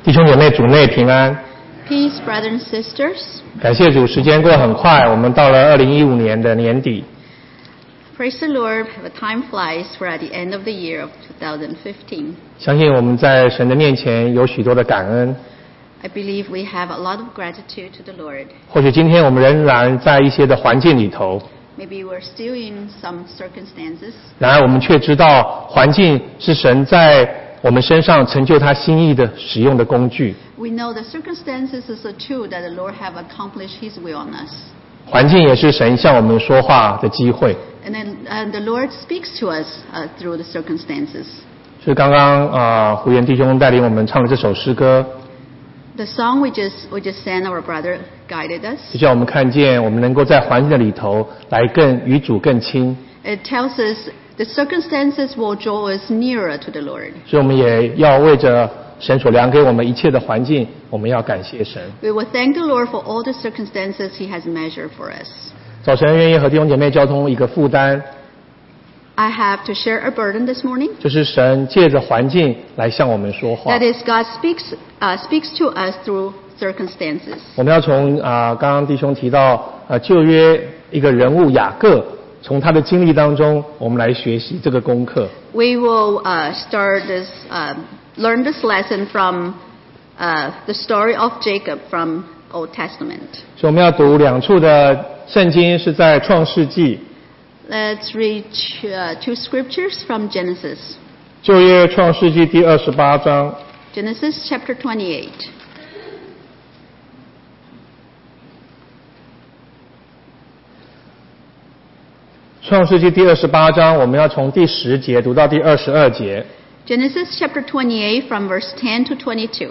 弟兄姐妹，主内平安。 Peace, brothers and sisters. 感谢主，时间过得很快，我们到了2015年的年底。 Praise the Lord, the time flies. We're at the end of the year of 2015. 相信我们在神的面前有许多的感恩。 I believe we have a lot of gratitude to the Lord. 或许今天我们仍然在一些的环境里头， Maybe we're still in some circumstances, 然而我们却知道环境是神在我们身上成就他心意的使用的工具。 we know the circumstances is a tool that the Lord have accomplished His will on us. 环境也是神向我们说话的机会。 And the Lord speaks to us through the circumstances. 所以刚刚胡元弟兄带领我们唱的这首诗歌， The song we just sang, our brother guided us. 就叫我们看见我们能够在环境的里头来更与主更亲。 It tells us the circumstances will draw us nearer to the Lord. 所以我们也要为着神所量给我们一切的环境，我们要感谢神。 We will thank the Lord for all the circumstances He has measured for us. 早晨愿意和弟兄姐妹交通一个负担， I have to share a burden this morning. 就是神借着环境来向我们说话。 That is, God speaks to us through circumstances. 我们要从刚刚弟兄提到旧约一个人物雅各，从他的经历当中，我们来学习这个功课。 We will learn this lesson from the story of Jacob from Old Testament. 所以我们要读两处的圣经，是在创世纪。 Let's read two scriptures from Genesis. 旧约创世纪第28章。 Genesis chapter 28. 创世纪第28章，我们要从第10节读到第22节。 Genesis chapter 28 from verse 10 to 22.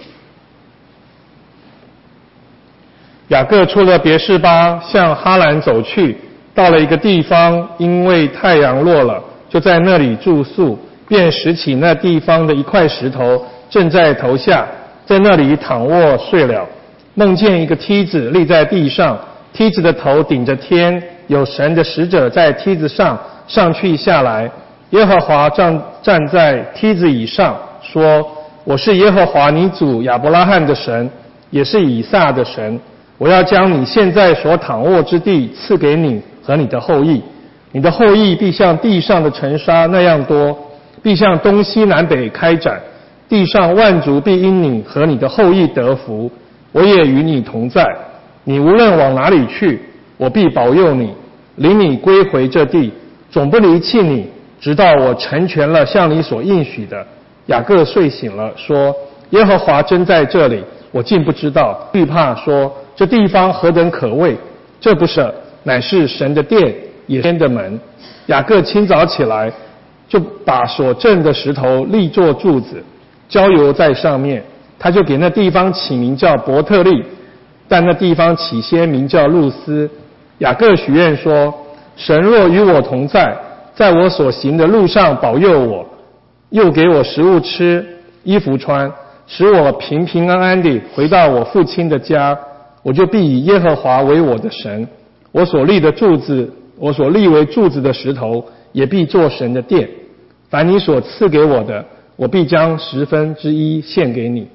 雅各出了别是巴，向哈兰走去，到了一个地方，因为太阳落了，就在那里住宿，便拾起那地方的一块石头，正在头下，在那里躺卧睡了。梦见一个梯子立在地上，梯子的头顶着天，有神的使者在梯子上上去下来。耶和华站在梯子以上，说：我是耶和华你祖亚伯拉罕的神，也是以撒的神。我要将你现在所躺卧之地赐给你和你的后裔，你的后裔必像地上的尘沙那样多，必向东西南北开展，地上万族必因你和你的后裔得福。我也与你同在，你无论往哪里去，我必保佑你，领你归回这地，总不离弃你，直到我成全了向你所应许的。雅各睡醒了，说：耶和华真在这里，我竟不知道，惧怕说：这地方何等可畏！这不是，乃是神的殿，也是天的门。雅各清早起来，就把所挣的石头立作柱子，浇油在上面。他就给那地方起名叫伯特利，但那地方起先名叫路斯。雅各许愿说：神若与我同在，在我所行的路上保佑我，又给我食物吃，衣服穿，使我平平安安地回到我父亲的家，我就必以耶和华为我的神。我所立为柱子的石头，也必做神的殿。凡你所赐给我的，我必将1/10献给你。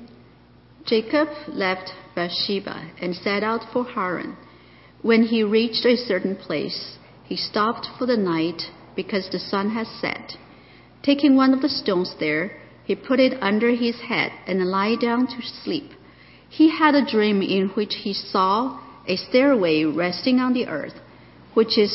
Jacob left Beersheba and set out for Haran. When he reached a certain place, he stopped for the night because the sun had set. Taking one of the stones there, he put it under his head and lay down to sleep. He had a dream in which he saw a stairway resting on the earth, its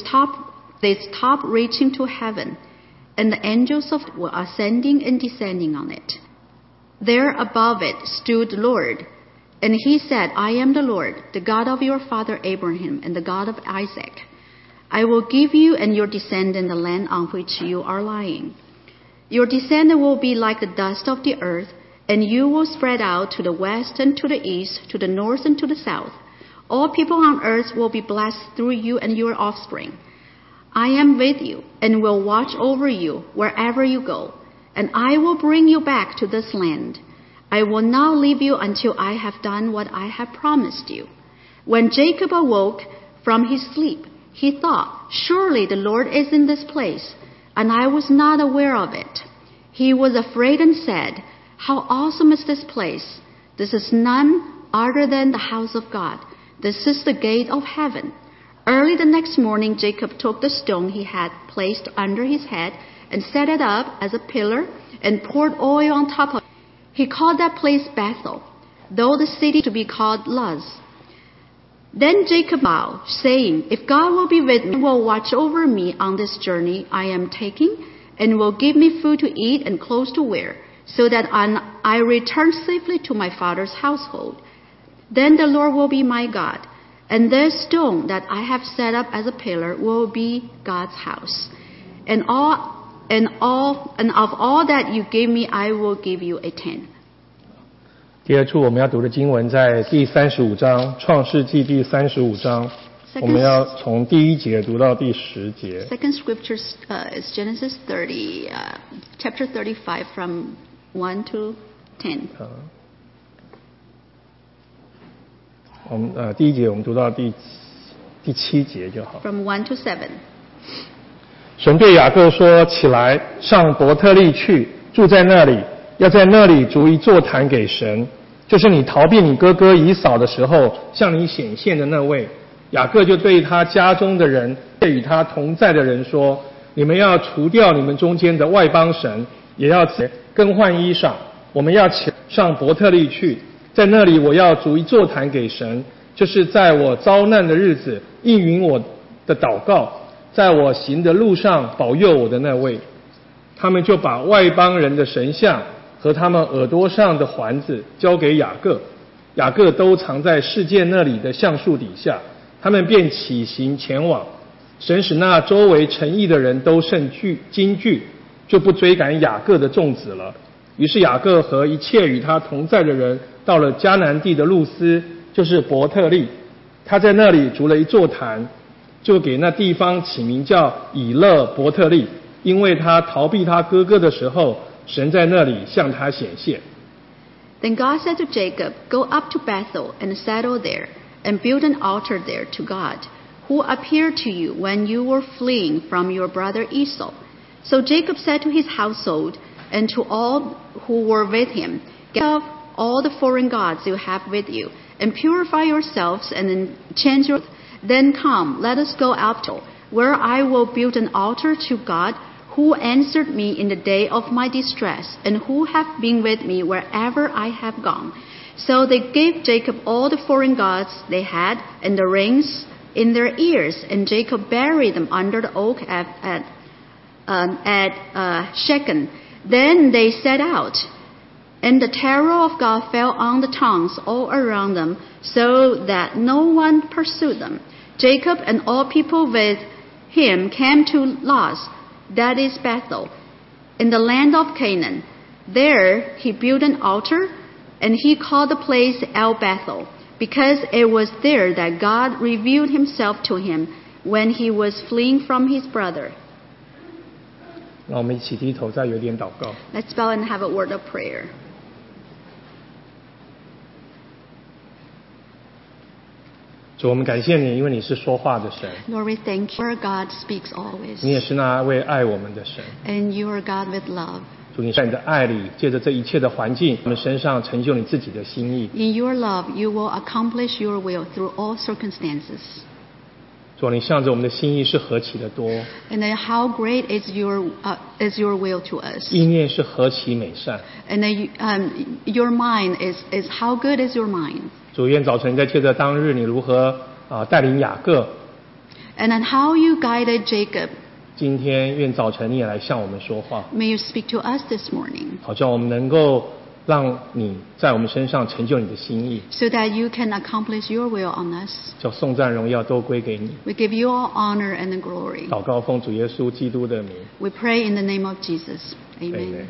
top reaching to heaven, and the angels were ascending and descending on it. There above it stood the Lord, and he said, I am the Lord, the God of your father Abraham and the God of Isaac. I will give you and your descendant the land on which you are lying. Your descendant will be like the dust of the earth, and you will spread out to the west and to the east, to the north and to the south. All people on earth will be blessed through you and your offspring. I am with you and will watch over you wherever you go, and I will bring you back to this land. I will not leave you until I have done what I have promised you. When Jacob awoke from his sleep, he thought, surely the Lord is in this place, and I was not aware of it. He was afraid and said, how awesome is this place! This is none other than the house of God. This is the gate of heaven. Early the next morning, Jacob took the stone he had placed under his head and set it up as a pillar and poured oil on top of it. He called that place Bethel, though the city to be called Luz. Then Jacob vowed, saying, If God will be with me, will watch over me on this journey I am taking, and will give me food to eat and clothes to wear, so that I return safely to my father's household. Then the Lord will be my God, and this stone that I have set up as a pillar will be God's house. And of all that you give me, I will give you a tenth. 第二处我们要读的经文在第35章，创世纪第35章，我们要从第1节读到第10节。 Second scripture is Genesis 30, chapter 35 from 1 to 10. 我们第1节我们读到第7节就好。 From 1 to 7. 神对雅各说：“起来，上伯特利去，住在那里，要在那里筑一座坛给神，就是你逃避你哥哥以扫的时候向你显现的那位。”雅各就对他家中的人，与他同在的人说：“你们要除掉你们中间的外邦神，也要更换衣裳。我们要起上伯特利去，在那里我要筑一座坛给神，就是在我遭难的日子应允我的祷告，在我行的路上保佑我的那位。”他们就把外邦人的神像和他们耳朵上的环子交给雅各，雅各都藏在世界那里的橡树底下。他们便起行前往，神使那周围城邑的人都甚惊惧，就不追赶雅各的众子了。于是雅各和一切与他同在的人到了迦南地的路斯，就是伯特利，他在那里筑了一座坛，就给那地方起名叫以勒伯特利，因为他逃避他哥哥的时候，神在那里向他显现。 Then God said to Jacob, Go up to Bethel and settle there, and build an altar there to God, who appeared to you when you were fleeing from your brother Esau. So Jacob said to his household and to all who were with him, Get off all the foreign gods you have with you, and purify yourselves and then change your... Then come, let us go out to where I will build an altar to God, who answered me in the day of my distress, and who have been with me wherever I have gone. So they gave Jacob all the foreign gods they had and the rings in their ears, and Jacob buried them under the oak at Shechem. Then they set out, and the terror of God fell on the towns all around them, so that no one pursued them. Jacob and all people with him came to Luz, that is Bethel, in the land of Canaan. There he built an altar, and he called the place El Bethel, because it was there that God revealed himself to him when he was fleeing from his brother. 让我们一起低头，再有点祷告。 Let's bow and have a word of prayer. 主，我们感谢你，因为你是说话的神， Lord, we thank you. Our God speaks always, 你也是那位爱我们的神。 and you are God with love. 主，你在你的爱里，借着这一切的环境，我们身上成就你自己的心意。 In your love, you will accomplish your will through all circumstances. 主，你向着我们的心意是何其的多， And then how great is your will to us? 意念是何其美善。 And then your mind is how good is your mind? 主，愿早晨在借着当日你如何带领雅各， And then how you guided Jacob? 今天愿早晨你也来向我们说话， May you speak to us this morning, 好叫我们能够让你在我们身上成就你的心意， so that you can accomplish your will on us. 叫颂赞荣耀都归给你。 We give you all honor and glory. 祷告奉主耶稣基督的名， We pray in the name of Jesus. Amen. Amen。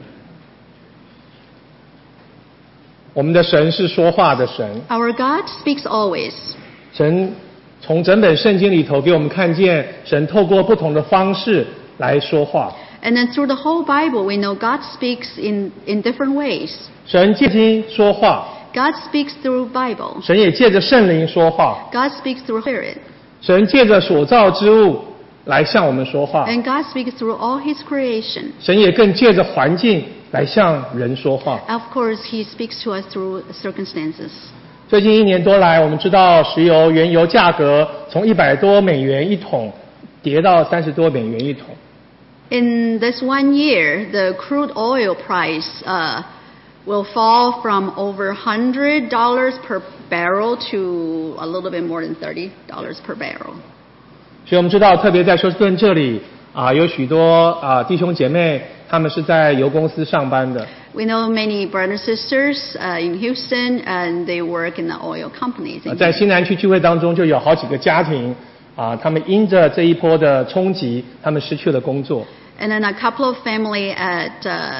我们的神是说话的神， Our God speaks always. 神从整本圣经里头给我们看见，神透过不同的方式来说话。 And then through the whole Bible, we know God speaks in different ways. 神借经说话， God speaks through Bible. 神也借着圣灵说话， God speaks through Spirit. 神借着所造之物来向我们说话， And God speaks through all His creation. 神也更借着环境来向人说话。 Of course, He speaks to us through circumstances. 最近1年多来，我们知道石油原油价格从$100多一桶跌到$30多一桶。 In this 1 year, the crude oil price will fall from over $100 per barrel to a little bit more than $30 per barrel. 所以我们知道，特别在休斯顿这里有许多弟兄姐妹，他们是在油公司上班的。 We know many brothers and sisters in Houston, and they work in the oil companies. 在新南区聚会当中，就有好几个家庭他们因着这一波的冲击，他们失去了工作。 And then a couple of family at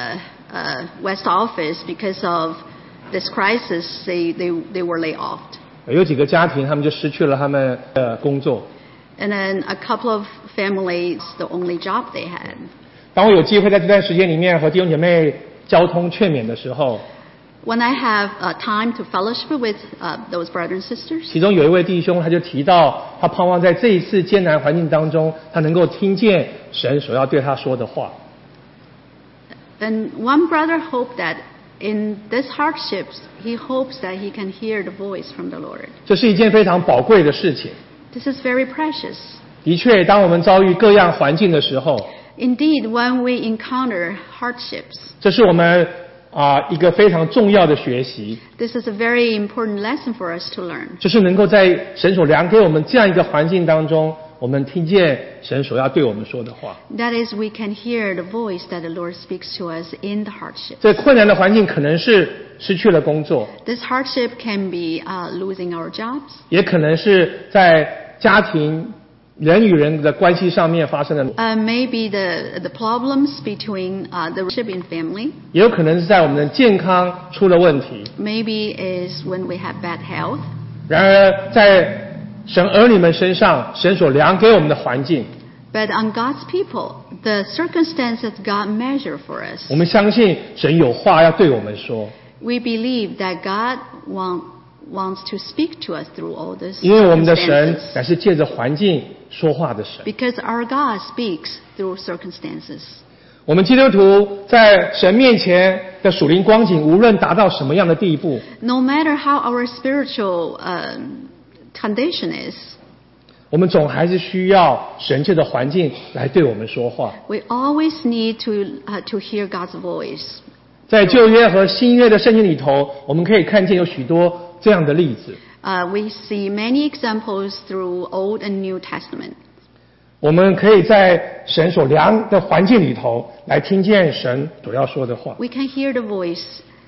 West Office, because of this crisis, they were laid off. 有几个家庭，他们就失去了他们的工作。 And then a couple of families, the only job they had. 当我有机会在这段时间里面和弟兄姐妹交通劝勉的时候， When I have time to fellowship with those brothers and sisters, 其中有一位弟兄他就提到，他盼望在这一次艰难环境当中，他能够听见神所要对他说的话。 and one brother hoped that in these hardships, he hopes that he can hear the voice from the Lord. 这是一件非常宝贵的事情。 This is very precious. 的确，当我们遭遇各样环境的时候， Indeed, when we encounter hardships, 这是我们一个非常重要的学习， this is a very important lesson for us to learn. 就是能够在神所量给我们这样一个环境当中，我们听见神所要对我们说的话。 That is, we can hear the voice that the Lord speaks to us in the hardship. 这困难的环境可能是失去了工作， This hardship can be losing our jobs. 也可能是在家庭人与人的关系上面发生的， Maybe the problems between the relationship in family. 也有可能是在我们的健康出了问题。 Maybe is when we have bad health. 然而，在神儿女们身上，神所量给我们的环境， But on God's people, the circumstances God measure for us. 我们相信神有话要对我们说， We believe that God wants to speak to us through all this 因为我们的神 circumstances. 乃是借着环境说话的神。 Because our God speaks through circumstances. 我们基督徒在神面前的属灵光景，无论达到什么样的地步， No matter how our spiritual condition is, 我们总还是需要神借的环境来对我们说话。 we always need to hear God's voice. 在旧约和新约的圣经里头，我们可以看见有许多这样的例子。 We see many examples through Old and New Testament. 我们可以在神所量的环境里头来听见神所要说的话。 We can hear the voice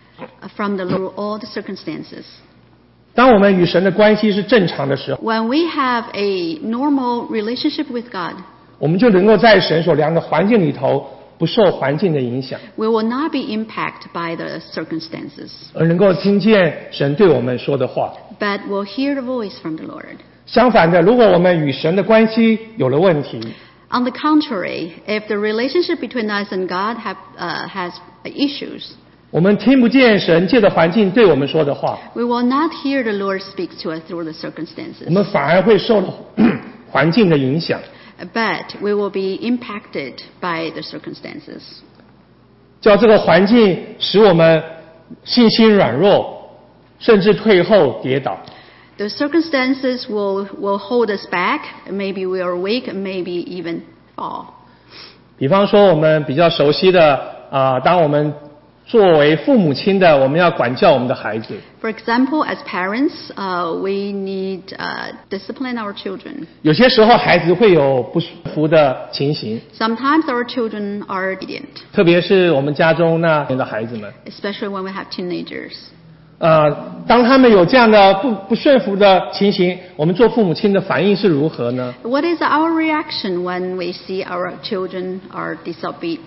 from the Lord all the circumstances. 当我们与神的关系是正常的时候， When we have a normal relationship with God, 我们就能够在神所量的环境里头不受环境的影响， we will not be impacted by the circumstances, 而能够听见神对我们说的话。 but we'll hear the voice from the Lord. 相反的，如果我们与神的关系有了问题， On the contrary, if the relationship between us and God has issues, 我们听不见神借着环境对我们说的话， we will not hear the Lord speak to us through the 我 circumstances, 们反而会受环境的影响。 but we will be impacted by the circumstances. 叫这个环境使我们信心软弱，甚至退后跌倒。 The circumstances will hold us back. Maybe we are weak, maybe even fall. 比方说，我们比较熟悉的当我们作为父母亲的，我们要管教我们的孩子。 For example, as parents, we need discipline our children. 有些时候，孩子会有不舒服的情形， Sometimes our children are obedient, 特别是我们家中那年的孩子们。 especially when we have teenagers. 当他们有这样的不顺服的情形，我们做父母亲的反应是如何呢？ What is our reaction when we see our children are disobey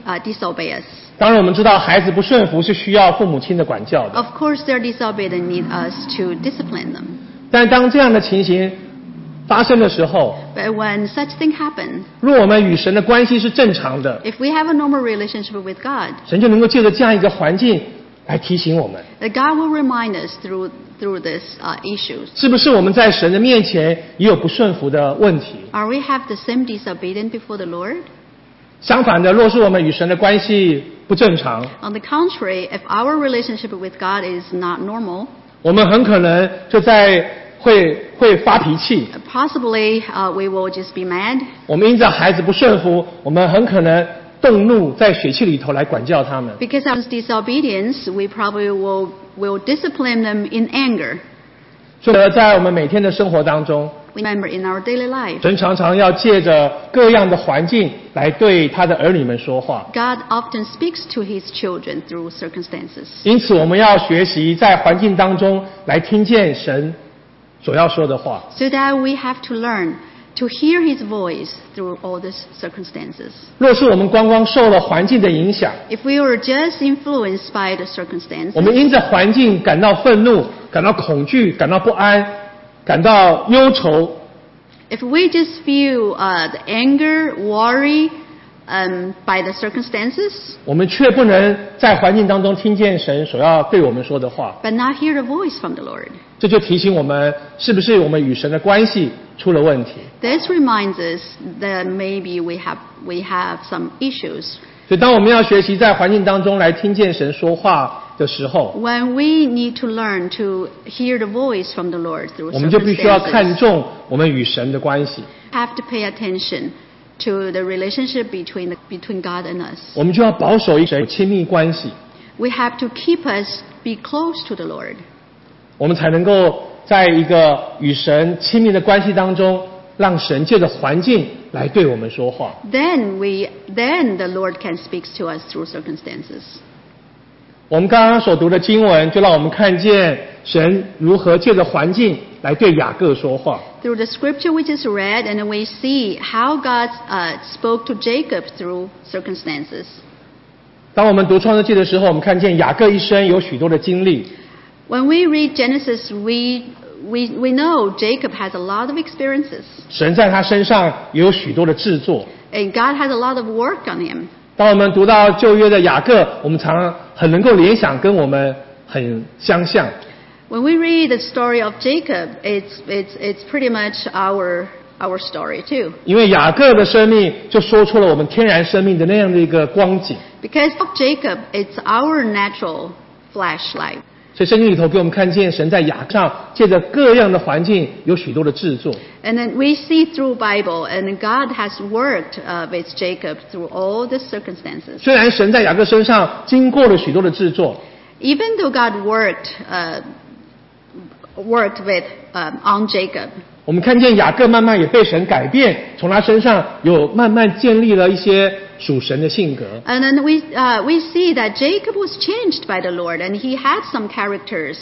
us? 当然，我们知道孩子不顺服是需要父母亲的管教的。 Of course, they're disobeyed and need us to discipline them. 但当这样的情形发生的时候， But when such thing happen, 若我们与神的关系是正常的， if we have a normal relationship with God, 神就能够借着这样一个环境来提醒我们， God will remind us through these issues. 是不是我们在神的面前也有不顺服的问题？ Are we have the same disobedience before the Lord? 相反的，若是我们与神的关系不正常， On the contrary, if our relationship with God is not normal, 我们很可能就会发脾气。 possibly we will just be mad. 我们因着孩子不顺服，我们很可能动怒，在血气里头来管教他们。 Because of disobedience, we probably will discipline them in anger. 所以在我们每天的生活当中， Remember, in our daily life, 神常常要借着各样的环境来对他的儿女们说话。 God often speaks to His children through circumstances. 因此，我们要学习在环境当中来听见神所要说的话。 So that we have to learn to hear His voice through all these circumstances. 若是我们光受了环境的影响， If we were just influenced by the circumstances, 我们因着环境感到愤怒、感到恐惧、感到不安、感到忧愁， if we just feel the anger, worry by the circumstances, 我们却不能在环境当中听见神所要对我们说的话， but not hear the voice from the Lord, 这就提醒我们，是不是我们与神的关系出了问题？ this reminds us that maybe we have some issues. 所以，当我们要学习在环境当中来听见神说话的时候， When we need to learn to hear the voice from the Lord through 我们就必须要看 circumstances, 重我们与神的关系， have to pay attention to the relationship between God and us. 我们就要保守与神亲密关系， We have to keep us be close to the Lord. 我们才能够在一个与神亲密的关系当中，让神借着环境来对我们说话。 Then the Lord can speak to us through circumstances. 我们刚刚所读的经文，就让我们看见神如何借着环境来对雅各说话。 Through the scripture we just read, and we see how God spoke to Jacob through circumstances. 当我们读创世纪的时候，我们看见雅各一生有许多的经历， When we read Genesis, we know Jacob has a lot of experiences, 神在他身上也有许多的制作。 and God has a lot of work on him. 当我们读到旧约的雅各，我们常很能够联想，跟我们很相像。 When we read the story of Jacob, it's pretty much our story too. 因为雅各的生命就说出了我们天然生命的那样的一个光景。 Because of Jacob, it's our natural flesh life. 所以圣经里头给我们看见神在雅各上借着各样的环境有许多的制作。 And then we see through Bible, and God has worked with Jacob through all the circumstances. 虽然神在雅各身上经过了许多的制作， Even though God worked with on Jacob, 我们看见雅各慢慢也被神改变，从他身上有慢慢建立了一些属神的性格。 and then we see that Jacob was changed by the Lord, and he had some characters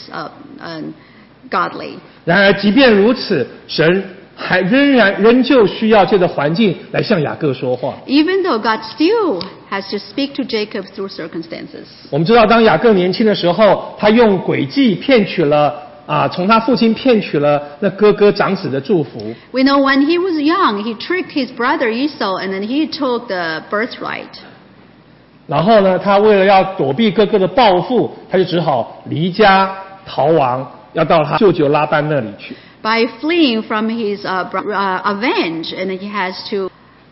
godly. 然而，即便如此，神还仍旧需要借着环境来向雅各说话。 Even though God still has to speak to Jacob through circumstances. 我们知道，当雅各年轻的时候，他用诡计骗取了从他父亲骗取了那哥哥长子的祝福。 We know when he was young, he tricked his brother Esau, and then he took the birthright. 然后呢，他为了要躲避哥哥的报复，他就只好离家逃亡，要到他舅舅拉班那里去。 By fleeing from his avenge, and he has to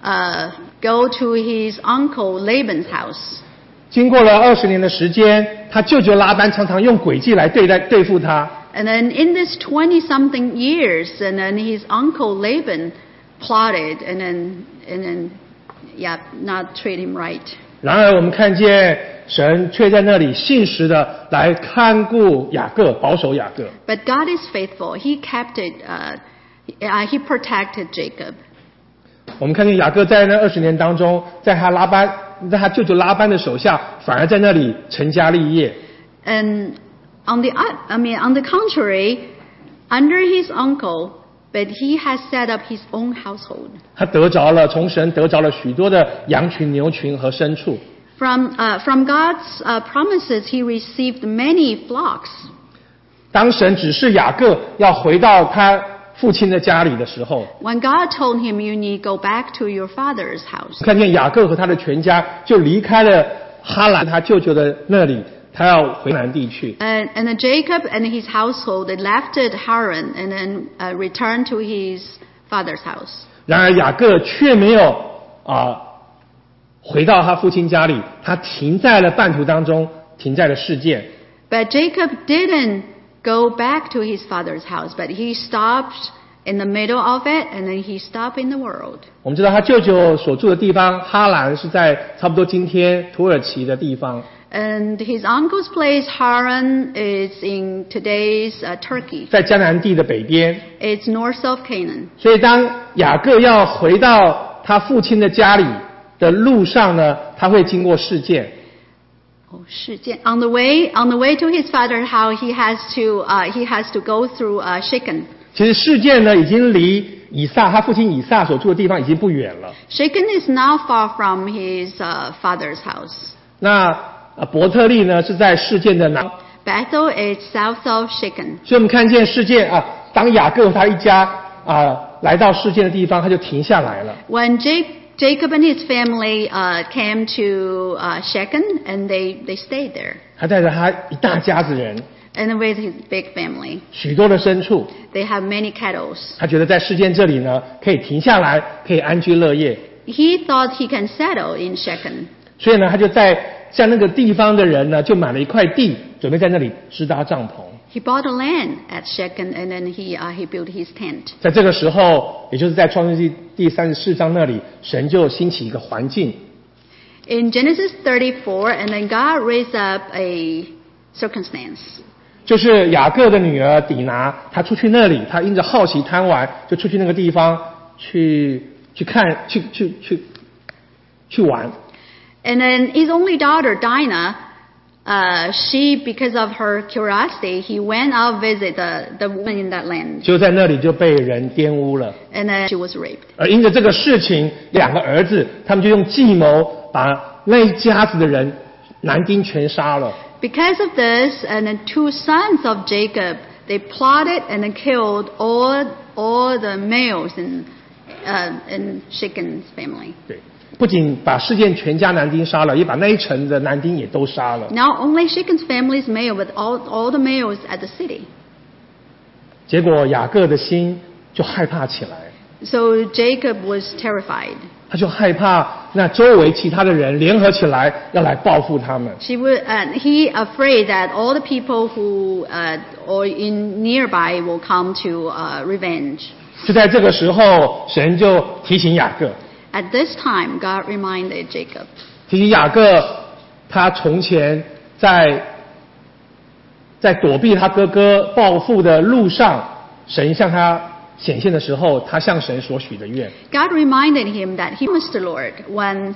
go to his uncle Laban's house. 经过了20年的时间，他舅舅拉班常常用诡计来对付他。 And then in this 20-something years, and then his uncle Laban plotted, and then not treat him right. 然而，我们看见神却在那里信实的来看顾雅各，保守雅各。 But God is faithful. He kept it. He protected Jacob. 我们看见雅各在那20年当中，在他舅舅拉班的手下，反而在那里成家立业。 And on the contrary, under his uncle, but he has set up his own household. 他从神得着了许多的羊群、牛群和牲畜。 From God's promises, he received many flocks. 当神指示雅各要回到他父亲的家里的时候， When God told him, "You need go back to your father's house," 看见雅各和他的全家就离开了哈兰他舅舅的那里，他要回南地去。 and then Jacob and his household they left Haran and then returned to his father's house. 然而雅各却没有回到他父亲家里，他停在了半途当中，停在了世界。 But Jacob didn't go back to his father's house, but he stopped in the middle of it, and then he stopped in the world. 我们知道他舅舅所住的地方哈兰是在差不多今天土耳其的地方。 And his uncle's place, Haran, is in today's Turkey. 在迦南地的北边。 It's north of Canaan. 所以当雅各要回到他父亲的家里的路上呢，他会经过示剑。 示剑. On the way to his father's house, he has to go through Shechem. 其实示剑呢，已经离他父亲以撒所住的地方已经不远了。 Shechem is now far from his father's house. 那伯特利呢是在示剑的南。 Bethel is south of Shechem. 所以我们看见示剑当雅各和他一家来到示剑的地方，他就停下来了。 When Jacob and his family came to Shechem, and they stayed there. 他带着他一大家子人。 And with his big family. 许多的牲畜。 They have many cattle. 他觉得在示剑这里呢，可以停下来，可以安居乐业。 He thought he can settle in Shechem. 所以呢，他就像那个地方的人呢，就买了一块地，准备在那里支搭帐篷。 He bought a land at Shechem, and then he built his tent. 在这个时候，也就是在创世纪第34章那里，神就兴起一个环境。 In Genesis 34, and then God raised up a circumstance. 就是雅各的女儿底拿，她出去那里，她因着好奇贪玩，就出去那个地方去玩。 And then his only daughter Dinah, because of her curiosity, he went out visit the woman in that land. 就在那里就被人玷污了。 And then she was raped. 而因着这个事情，两个儿子他们就用计谋把那一家子的人男丁全杀了。 Because of this, and the two sons of Jacob, they plotted and then killed all the males in Shechem's family. 对，不仅把示剑全家男丁杀了，也把那一城的男丁也都杀了。 Not only Shechem's family's male, but all the males at the city. 结果雅各的心就害怕起来。 So Jacob was terrified. 他就害怕那周围其他的人联合起来要来报复他们。 He afraid that all the people who or in nearby will come to revenge. 就在这个时候，神就提醒雅各。 At this time, God reminded Jacob. 提醒雅各，他从前在躲避他哥哥报复的路上，神向他显现的时候，他向神所许的愿。 God reminded him that he promised the Lord when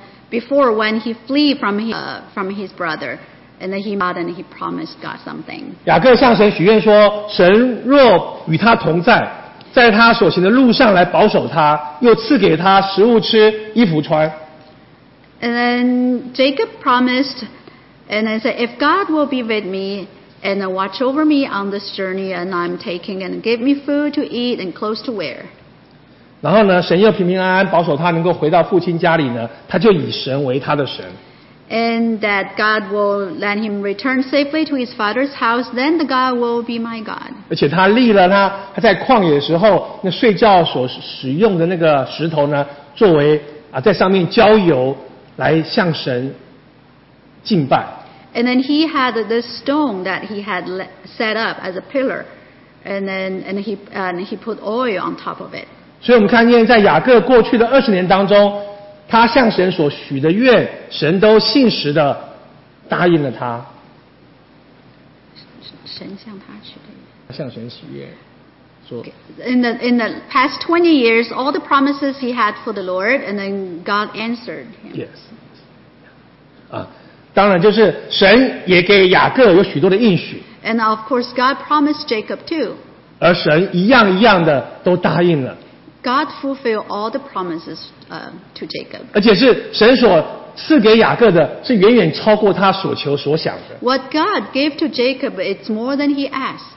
he flee from his brother, and then he promised God something. 雅各向神许愿说：神若与他同在，在他所行的路上来保守他，又赐给他食物吃，衣服穿。 And then Jacob promised, and I said, if God will be with me and watch over me on this journey and I'm taking, and give me food to eat and clothes to wear. 然后呢，神又平平安安保守他能够回到父亲家里呢，他就以神为他的神。 And that God will let him return safely to his father's house, then the God will be my God. 而且他立了他在旷野的时候那睡觉所使用的那个石头呢，作为在上面浇油来向神敬拜。 And then he had this stone that he had set up as a pillar, and he put oil on top of it. 所以我们看见在雅各过去的20年当中，他向神所许的愿，神都信实的答应了他。 神向他许的愿。 向神许愿，说。 In the past 20 years, all the promises he had for the Lord, and then God answered him. Yes. 当然，就是神也给雅各有许多的应许。 And of course, God promised Jacob too. 而神一样一样的都答应了。 God fulfilled all the promises to Jacob. 而且是神所赐给雅各的，是远远超过他所求所想的。 What God gave to Jacob, it's more than he asked.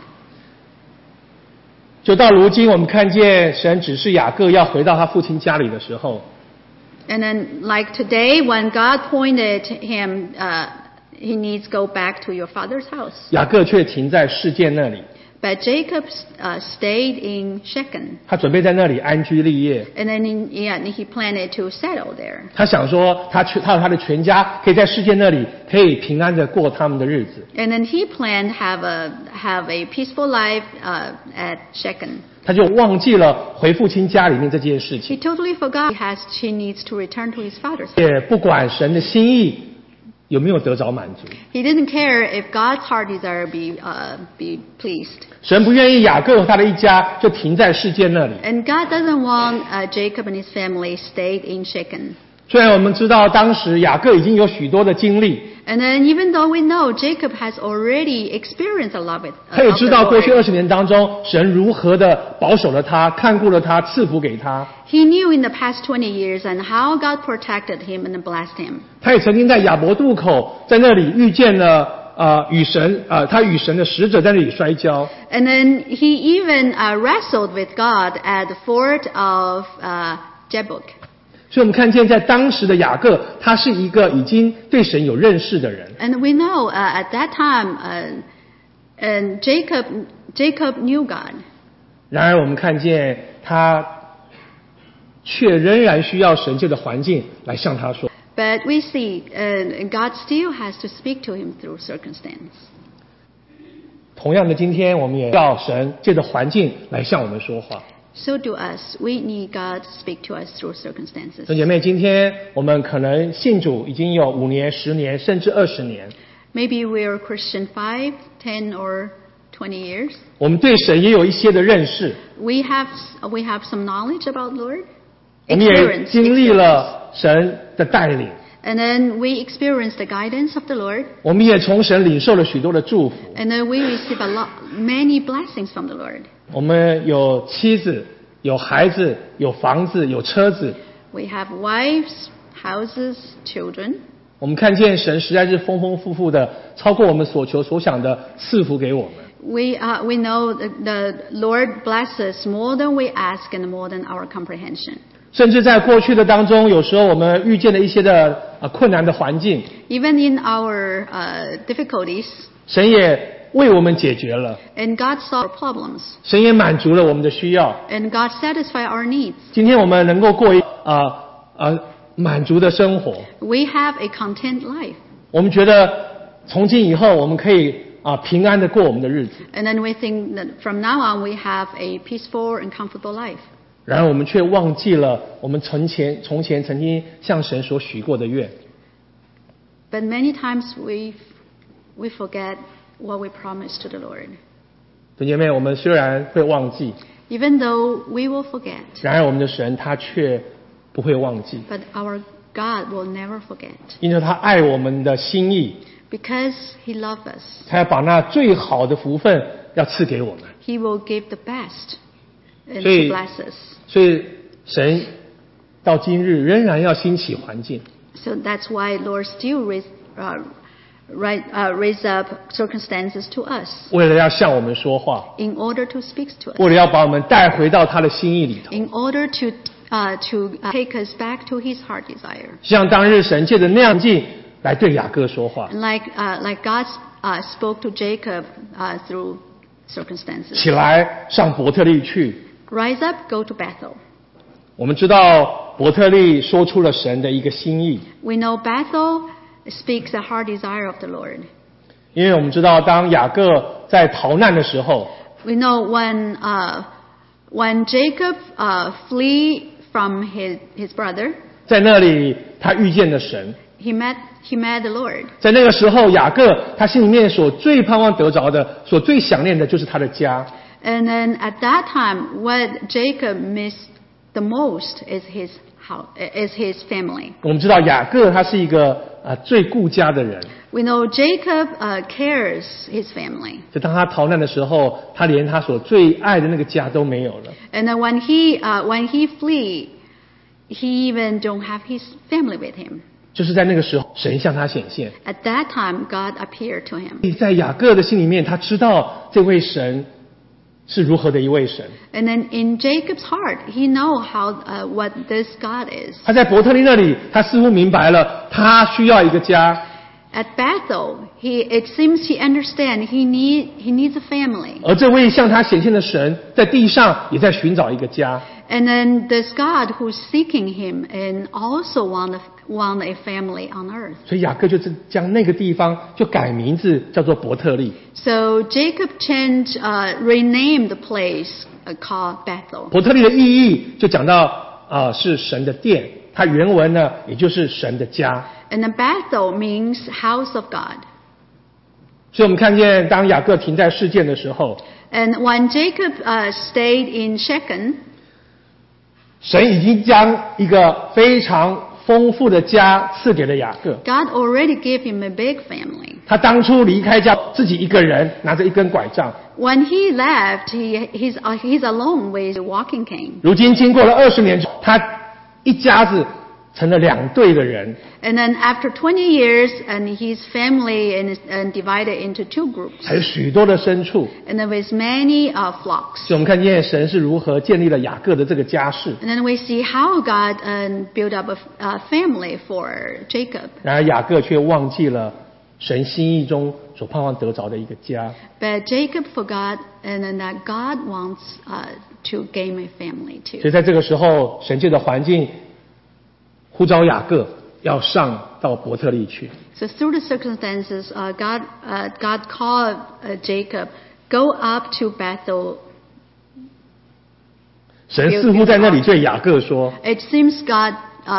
就到如今，我们看见神指示雅各要回到他父亲家里的时候。 And then, like today, when God pointed him, he needs to go back to your father's house. 雅各却停在示剑那里。 But Jacob stayed in Shechem. 他准备在那里安居立业。 And then he planned to settle there. 他想说他和他的全家可以在世界那里可以平安的过他们的日子。 And then he planned have a peaceful life at Shechem. 他就忘记了回父亲家里面这件事情。 He totally forgot he needs to return to his father's house. 也不管神的心意有没有得着满足。 He didn't care if God's heart desire be pleased. 神不愿意雅各和他的一家就停在世界那里。 And God doesn't want Jacob and his family stayed in Shechem. 虽然我们知道当时雅各已经有许多的经历， And then even though we know Jacob has already experienced a lot of 他也知道 the 过去 Lord. 20年当中神如何的保守了他，看顾了他，赐福给他。 He knew in the past 20 years and how God protected him and blessed him. 他也曾经在亚伯渡口在那里遇见了他与神的使者在那里摔跤。 And then he even wrestled with God at the fort of Jabbok. 所以我们看见在当时的雅各，他是一个已经对神有认识的人。 And we know at that time, and Jacob knew God. 然而我们看见他却仍然需要神界的环境来向他说。 But we see God still has to speak to him through circumstance. 同样的，今天我们也要神借着环境来向我们说话。 So do us. We need God to speak to us through circumstances. 弟兄姐妹，今天我们可能信主已经有5年、10年，甚至20年。 Maybe we're Christian 5, 10, or 20 years. 我们对神也有一些的认识， We have some knowledge about Lord. 我们也经历了神的带领， And then we experience the guidance of the Lord. 我们也从神领受了许多的祝福。 And then we receive many blessings from the Lord. 我们有妻子，有孩子，有房子，有车子。 We have wives, houses, children. 我们看见神实在是丰丰富富的，超过我们所求所想的赐福给我们。 We know that the Lord blesses more than we ask and more than our comprehension. 甚至在过去的当中，有时候我们遇见了一些的困难的环境， Even in our difficulties, 神也为我们解决了， and God solved our problems, 神也满足了我们的需要。 and God satisfied our needs. 今天我们能够过一满足的生活， We have a content life. 我们觉得从今以后我们可以平安的过我们的日子。 And then we think that from now on we have a peaceful and comfortable life. 然而我们却忘记了我们从前曾经向神所许过的愿。 But many times we forget what we promised to the Lord. 弟兄姐妹，我们虽然会忘记， Even though we will forget, 然而我们的神他却不会忘记， but our God will never forget. 因为他爱我们的心意， Because He loves us, 他要把那最好的福分要赐给我们。 He will give the best and 所以 to bless us. 所以神到今日仍然要兴起环境， So that's why Lord still raise up circumstances to us 为了要向我们说话， in order to speak to us, 为了要把我们带回到他的心意里头。 in order to take us back to His heart desire. 像当日神借着那样境来对雅各说话， And like God spoke to Jacob through circumstances. 起来上伯特利去。 Rise up, go to Bethel. 我们知道伯特利说出了神的一个心意， We know Bethel speaks the heart desire of the Lord. 因为我们知道当雅各在逃难的时候， We know when Jacob flee from his brother, 在那里他遇见了神。 he met the Lord. 在那个时候，雅各他心里面所最盼望得着的，所最想念的就是他的家。 And then at that time, what Jacob missed the most is his house, is his family. 我们知道雅各他是一个最顾家的人， We know Jacob cares his family. 就当他逃难的时候，他连他所最爱的那个家都没有了。 And then when he flee, he even don't have his family with him. 就是在那个时候，神向他显现。 At that time, God appeared to him. 在雅各的心里面，他知道这位神是如何的一位神。 And then in Jacob's heart, he know what this God is. 他在伯特利那里，他似乎明白了，他需要一个家。 At Bethel, it seems he understands he needs a family. 而这位向他显现的神，在地上也在寻找一个家。 And then this God who's seeking him and also want a family on earth. 所以雅各就是将那个地方就改名字叫做伯特利。 So Jacob renamed the place called Bethel. 伯特利的意义就讲到是神的殿，它原文呢也就是神的家。 And the Bethel means house of God. 所以我们看见，当雅各停在示剑的时候， And when Jacob stayed in Shechem, 神已经将一个非常丰富的家赐给了雅各。 God already gave him a big family. 他当初离开家，自己一个人拿着一根拐杖。 When he left, he's alone with a walking cane. 如今经过了20年，他一家子成了2队的人。 And then after 20 years, and his family and divided into 2 groups. 还有许多的牲畜。 And there was many flocks. 所以我们看见神是如何建立了雅各的这个家室。 And then we see how God built up a family for Jacob. 然而雅各却忘记了神心意中所盼望得着的一个家。 But Jacob forgot, and then that God wants to gain a family 所 too. 以在这个时候，神界的环境呼召雅各要上到伯特利去。 So through the circumstances, God called Jacob, go up to Bethel. 神似乎在那里对雅各说 It seems God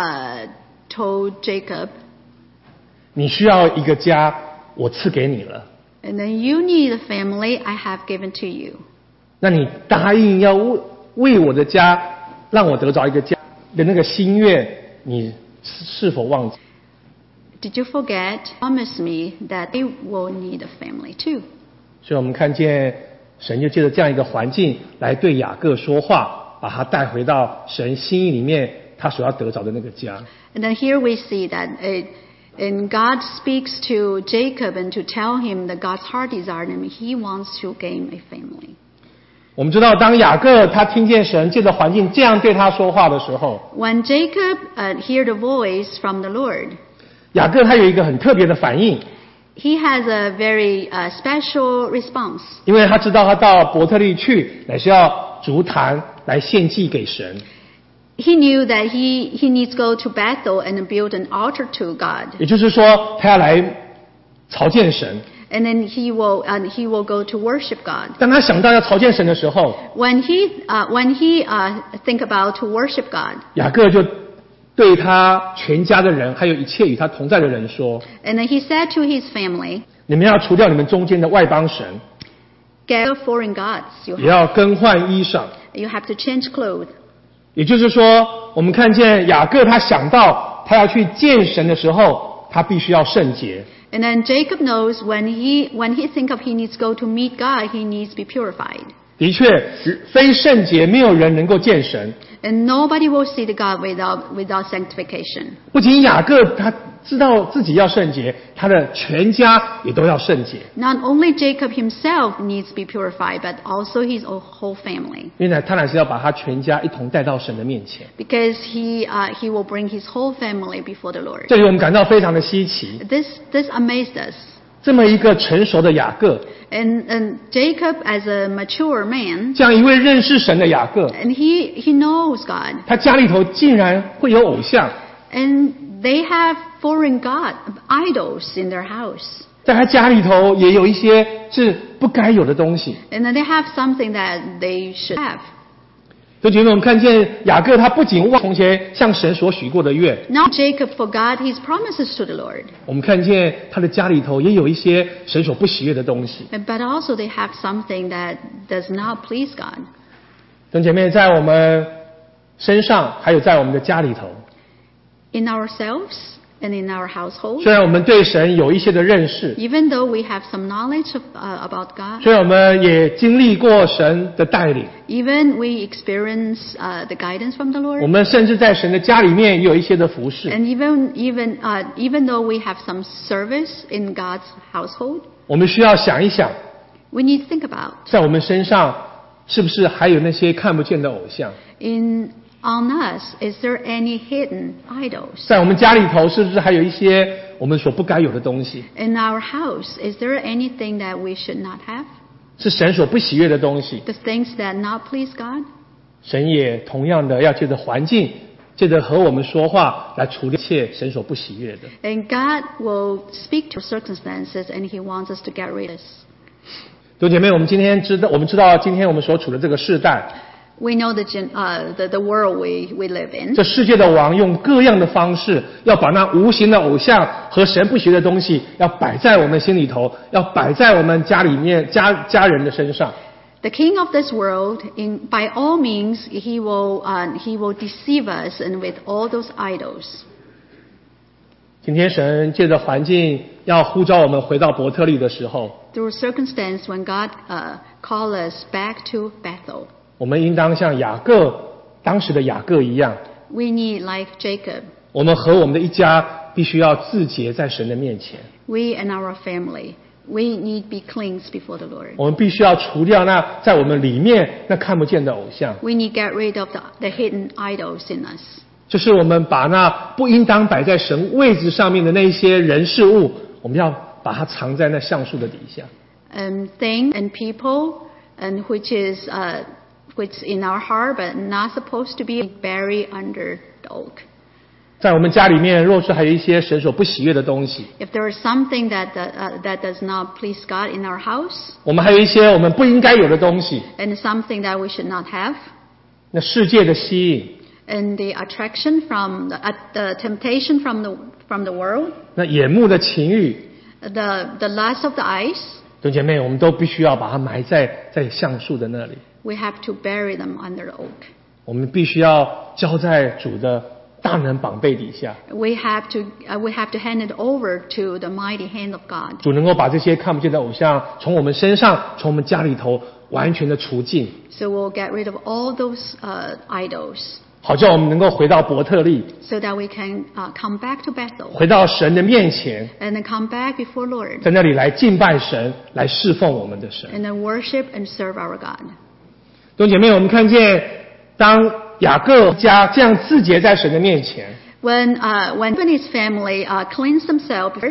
told Jacob, 你需要一个家，我赐给你了。 and then you need a family, I have given to you. 那你答应要为我的家，让我得着一个家的那个心愿，你是否忘记？ Did you forget? Promise me that they will need a family too. 所以我们看见神就借着这样一个环境来对雅各说话，把他带回到神心意里面，他所要得着的那个家。 And then here we see that and God speaks to Jacob and to tell him that God's heart desire him. He wants to gain a family. 我们知道，当雅各他听见神借着环境这样对他说话的时候， When Jacob heard the voice from the Lord, 雅各他有一个很特别的反应， he has a very special response. 因为他知道他到伯特利去，乃是要筑坛来献祭给神。 He knew that he needs to go to Bethel and build an altar to God. 也就是说，他要来朝见神。 And then he will go to worship God. 当他想到要朝见神的时候， When he think about to worship God, 雅各就对他全家的人，还有一切与他同在的人说 and then he said to his family, 你们要除掉你们中间的外邦神， "Get foreign gods. 也要更换衣裳。 You have to change clothes." 也就是说，我们看见雅各他想到他要去见神的时候，他必须要圣洁。 And then Jacob knows when he think of he needs to go to meet God, he needs to be purified. 的确，非圣洁没有人能够见神。 And nobody will see the God without sanctification. 不仅雅各他知道自己要圣洁，他的全家也都要圣洁。 Not only Jacob himself needs to be purified, but also his whole family. 因为他乃是要把他全家一同带到神的面前。 Because he will bring his whole family before the Lord. 这里我们感到非常的稀奇， This amazed us. 这么一个成熟的雅各， And Jacob, as a mature man, 这样一位认识神的雅各， and he knows God. 他家里头竟然会有偶像， And they have foreign idols in their house. 在他家里头也有一些是不该有的东西。 And then they have something that they should have. 所以觉得我们看见雅各，他不仅忘从前向神所许过的愿， Now Jacob forgot his promises to the Lord. 我们看见他的家里头也有一些神所不喜悦的东西。 But also they have something that does not please God. 弟兄姐妹，在我们身上，还有在我们的家里头， In ourselves and in our household, 虽然我们对神有一些的认识， even though we have some knowledge about God, 虽然我们也经历过神的带领， even we experience the guidance from the 我 Lord, 们甚至在神的家里面也有一些的服侍， and even though we have some service in God's household, 我们需要想一想， we need to think about 在我们身上是不是还有那些看不见的偶像？ on us, is there any hidden idols? 在我们家里头是不是还有一些我们所不该有的东西， In our house, is there anything that we should not have? 是神所不喜悦的东西。 The things that not please God? 神也同样的要借着环境，借着和我们说话来处理一切神所不喜悦的。 And God will speak to circumstances, and He wants us to get rid of this. 弟兄姐妹，我们知道今天我们所处的这个世代， We know the world we live in. 这世界的王用各样的方式，要把那无形的偶像和神不喜悦的东西，要摆在我们心里头，要摆在我们家里面家人的身上。 The king of this world, by all means, he will deceive us, and with all those idols. 今天神借着环境要呼召我们回到伯特利的时候， Through circumstance, when God called us back to Bethel, 我们应当像当时的雅各一样， we need, like Jacob, 我们和我们的一家必须要自洁在神的面前。 we and our family, we need be cleansed before the Lord. 我们必须要除掉那在我们里面那看不见的偶像， We need get rid of the hidden idols in us. 就是我们把那不应当摆在神位置上面的那些人事物，我们要把它藏在那橡树的底下。 Things and people, and which in our heart, but not supposed to be buried under the oak. 在我们家里面，若是还有一些神所不喜悦的东西， If there is something that does not please God in our house, 我们还有一些我们不应该有的东西， and something that we should not have, 那世界的吸引， and the attraction from the temptation from the world, 那眼目的情欲， the lust of the eyes, 弟兄姐妹，我们都必须要把它埋在橡树的那里。 we have to bury them under the oak. 我们必须要交在主的大能膀臂底下， We have to hand it over to the mighty hand of God. 主能够把这些看不见的偶像从我们身上，从我们家里头完全的除尽， So we'll get rid of all those idols, 好叫我们能够回到伯特利， so that we can come back to Bethel 回到神的面前， and then come back before Lord 在那里来敬拜神，来侍奉我们的神。 and then worship and serve our God. 弟兄姐妹，我们看见当雅各家这样自洁在神的面前， When his family cleansed themselves,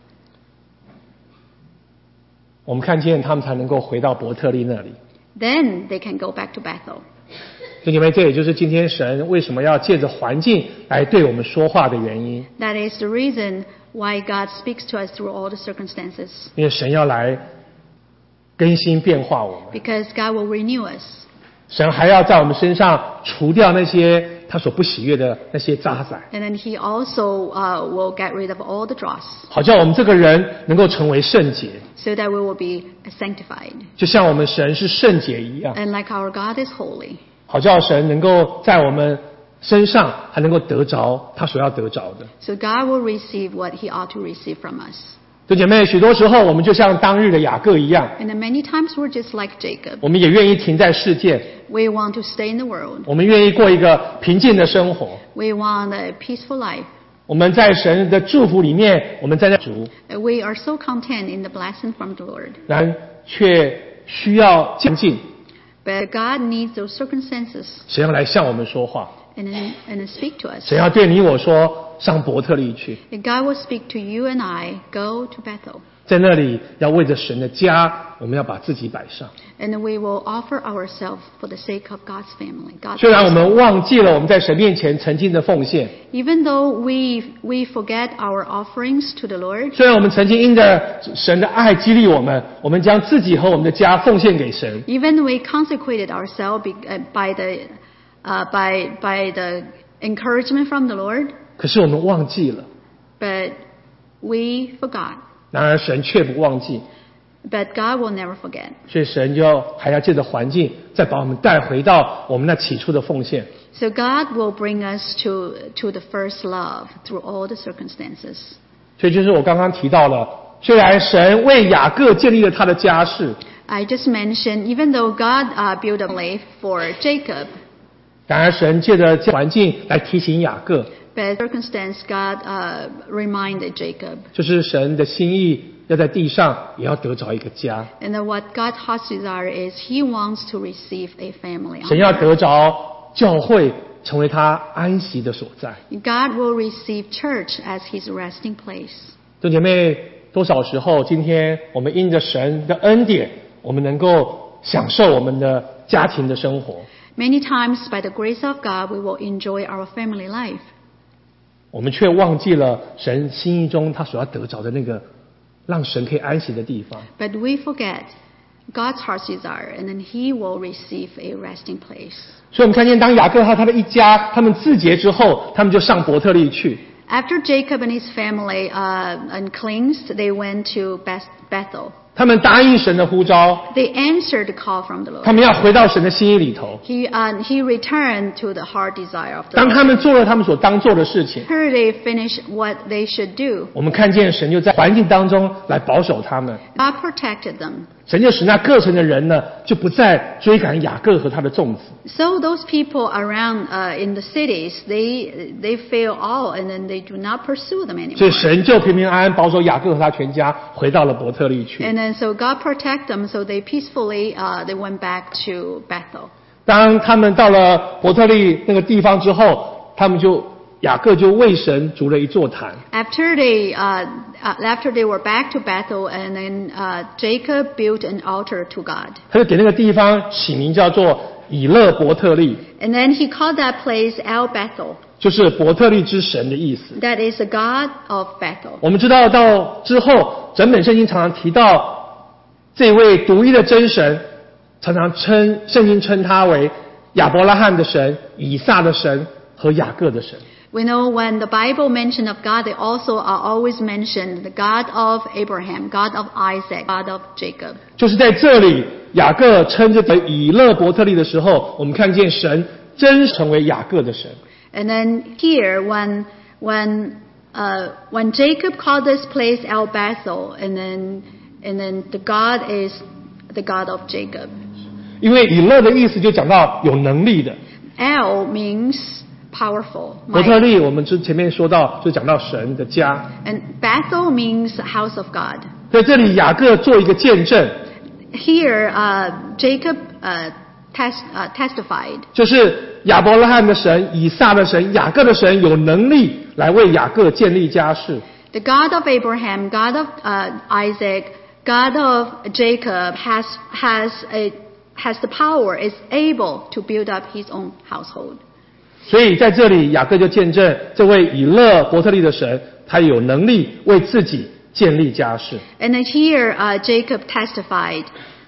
我们看见他们才能够回到伯特利那里。 then they can go back to Bethel. 弟兄姐妹，这也就是今天神为什么要借着环境来对我们说话的原因， That is the reason why God speaks to us through all the circumstances. 因为神要来更新变化我们， Because God will renew us. 神还要在我们身上除掉那些他所不喜悦的那些渣滓， And then He also will get rid of all the dross, 好叫我们这个人能够成为圣洁， so that we will be sanctified. 就像我们神是圣洁一样， And like our God is holy, 好叫神能够在我们身上还能够得着他所要得着的。 so God will receive what He ought to receive from us. 弟兄姐妹，许多时候我们就像当日的雅各一样， And then many times we're just like Jacob. 我们也愿意停在世界， We want to stay in the world. 我们愿意过一个平静的生活。 We want a peaceful life. 我们在神的祝福里面，我们在那主， We are so content in the blessing from the Lord. 然却需要渐进， But God needs those circumstances 神要来向我们说话， and then speak to us. 神要对你我说，上伯特利去， And God will speak to you and I, go to Bethel. 在那里要为着神的家，我们要把自己摆上。 And we will offer ourselves for the sake of God's family. God's 虽然我们忘记了我们在神面前曾经的奉献， Even though we forget our offerings to the Lord, 虽然我们曾经因着神的爱激励我们，我们将自己和我们的家奉献给神， even we consecrated ourselves by the encouragement from the Lord, 可是我们忘记了。 but we forgot. 然而神却不忘记， But God will never forget. 所以神就还要借着环境，再把我们带回到我们那起初的奉献。 So God will bring us to the first love through all the circumstances. 所以就是我刚刚提到了，虽然神为雅各建立了他的家室， I just mentioned, even though God built a life for Jacob, 然而神借着环境来提醒雅各， but circumstance God reminded Jacob. 就是神的心意要在地上也要得着一个家， And then what God's heart's desire is He wants to receive a family. 神要得着教会成为他安息的所在。 God will receive church as his resting place. 弟兄姐妹，多少时候今天我们因着神的恩典，我们能够享受我们的家庭的生活， Many times, by the grace of God, we will enjoy our family life. 我们却忘记了神心意中他所要得着的那个让神可以安息的地方。 But we forget God's heart's desire, and then he will receive a resting place. 所以我们看见，当雅各和他的一家他们自洁之后，他们就上伯特利去。 After Jacob and his family uncleansed, they went to Bethel. 他们答应神的呼召， They answered the call from the 他 Lord. 们要回到神的心意里头。 He returned to the heart desire of the 当 Lord. 他们做了他们所当做的事情， After they finished what they should do, 我们看见神就在环境当中来保守他们。 God protected them. 神就使那各城的人呢，就不再追赶雅各和他的众子。 So those people around in the cities, they fail all, and then they do not pursue them 所以 anymore. 神就平平安安保守雅各和他全家回到了伯特利去。 And then so God protect them, so they peacefully they went back to Bethel. 当他们到了伯特利那个地方之后，雅各就为神筑了一座坛。 After they were back to Bethel, and then Jacob built an altar to God. 他就给那个地方起名叫做以勒伯特利， And then he called that place El Bethel. 就是伯特利之神的意思。 That is the God of Bethel. 我们知道到之后，整本圣经常常提到这位独一的真神，常常圣经称他为亚伯拉罕的神、以撒的神和雅各的神。 We know when the Bible mentioned of God, they also are always mentioned the God of Abraham, God of Isaac, God of Jacob. 就是在这里，雅各称这个以勒伯特利的时候，我们看见神真成为雅各的神。 And then here, when Jacob called this place El Bethel, and then the God is the God of Jacob. 因为以勒的意思就讲到有能力的， El means powerful. 伯特利我们前面说到就讲到神的家。 And Bethel means house of God. 在这里，雅各做一个见证， Here, Jacob testified. 就是亚伯拉罕的神、以撒的神、雅各的神有能力来为雅各建立家室。 The God of Abraham, God of Isaac, God of Jacob has the power, is able to build up his own household. 所以在这里，雅各就见证这位以勒伯特利的神，他有能力为自己建立家室。 And then here, Jacob testified,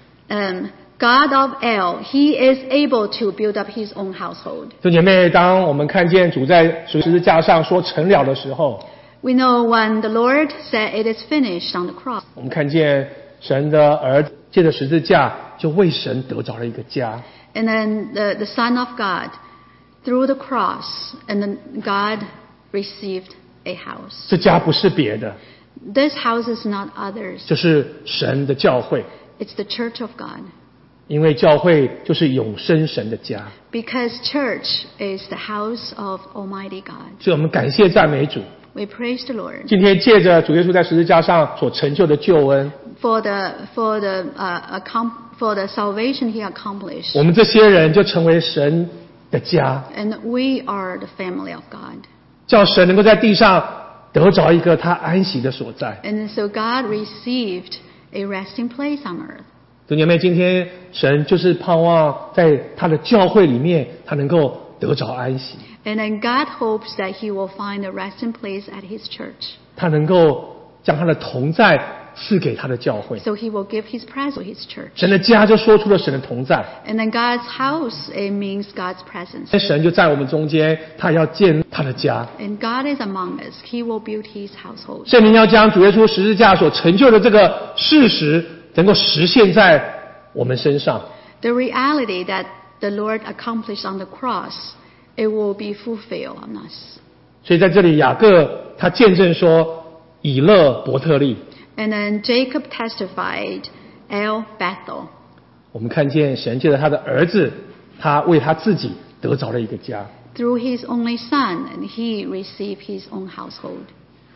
God of El, he is able to build up his own household. 弟兄姐妹，当我们看见主在十字架上说成了的时候， We know when the Lord said it is finished on the cross, 我们看见神的儿子借着十字架就为神得着了一个家。 and then the Son of God, through the cross, and then God received a house. 这家不是别的， This house is not others. 就是神的教会， It's the church of God. 因为教会就是永生神的家。 Because church is the house of Almighty God. 所以我们感谢赞美主， We praise the Lord 今天借着主耶稣在十字架上所成就的救恩， for the salvation He accomplished. 我们这些人就成为神的家， And we are the family of God. 叫神能够在地上得着一个他安息的所在。 And so God received a resting place on earth. 弟兄姐妹，今天神就是盼望在他的教会里面，他能够得着安息， And then God hopes that He will find a resting place at His church. 他能够将他的同在赐给他的教会。 So He will give His presence to His church. 神的家就说出了神的同在， And then God's house, it means God's presence. 神就在我们中间，他要建他的家。 And God is among us. He will build His household. 圣灵要将主耶稣十字架所成就的这个事实，能够实现在我们身上。 The reality that the Lord accomplished on the cross, it will be fulfilled on us. 所以在这里，雅各他见证说，以勒伯特利， And then Jacob testified, El Bethel. 我们看见神借着他的儿子，他为他自己得着了一个家。 Through his only son, and he received his own household.